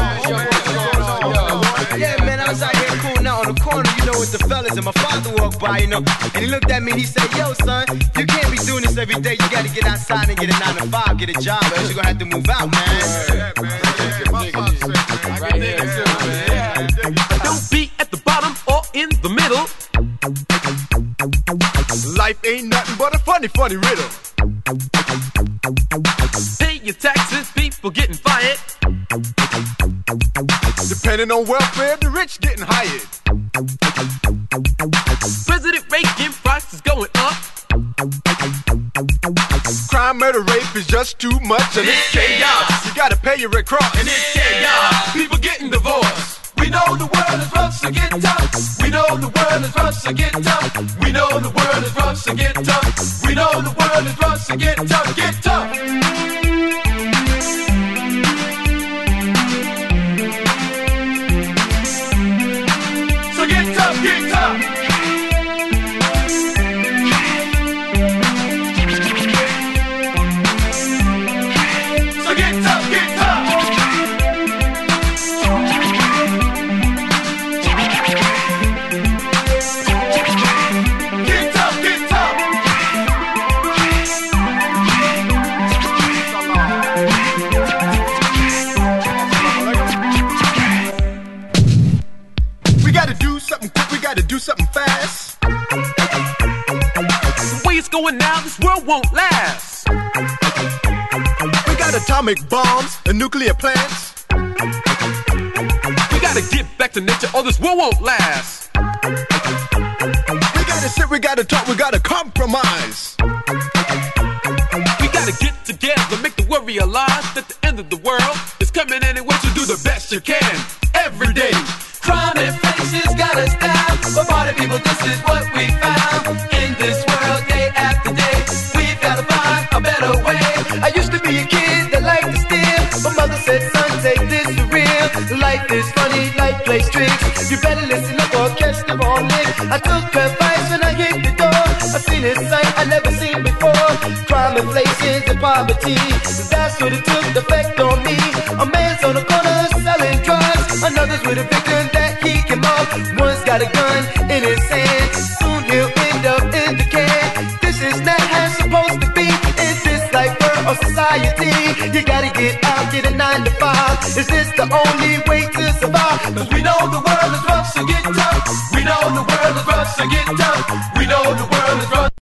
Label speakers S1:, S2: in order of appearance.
S1: Yeah, man, I was out here cooling out on the corner, you know, with the fellas, and my father walked by, you know, and he looked at me and he said, yo, son, you can't be doing this every day. You gotta get outside and get a 9 to 5, get a job, or else you're gonna have to move out, man.
S2: Don't be at the bottom or in the middle.
S3: Life ain't nothing but a funny, funny riddle.
S2: Pay your taxes, people getting fired.
S3: Depending on welfare, the rich getting hired.
S2: President Reagan, prices going up.
S3: Crime, murder, rape is just too much, and it's chaos. You gotta pay your Red Cross,
S2: And it's chaos. People getting divorced. We know the world is rough, so get tough. We know the world is rough, so get tough. We know the world is rough, so get tough. We know the world is rough, so get tough, get tough. So get tough, get tough. So get tough, get tough. Get tough, get tough.
S3: we gotta do something quick, we gotta do something fast.
S2: The way it's going now, this world won't last.
S3: We got atomic bombs and nuclear plants.
S2: We gotta get back to nature or this world won't last.
S3: We gotta sit, we gotta talk, we gotta compromise.
S2: We gotta get together, make the world realize that the end of the world is coming anyway, so do the best you can every day. Crime and inflation's got us down, but party people, this is what we found. In this world, day after day, we've gotta find a better way.
S1: I used to be a kid that liked to steal. My mother said, son, take this for real. Life is funny, life plays tricks. You better listen up or catch the wrong lick. I took advice when I hit the door. I seen a sight I never seen before. Crime, inflation, and poverty. That's what it took effect on me. A man's on the corner selling drugs. Another's with a victim that he can mob. One's got a gun in his hand. Soon he'll end up in the can. This is not how it's supposed to be. Is this like world or society? You gotta get out, get a 9 to 5. Is this the only way to survive?
S2: Cause we know the world is rough, so get tough. We know the world is rough, so get tough. We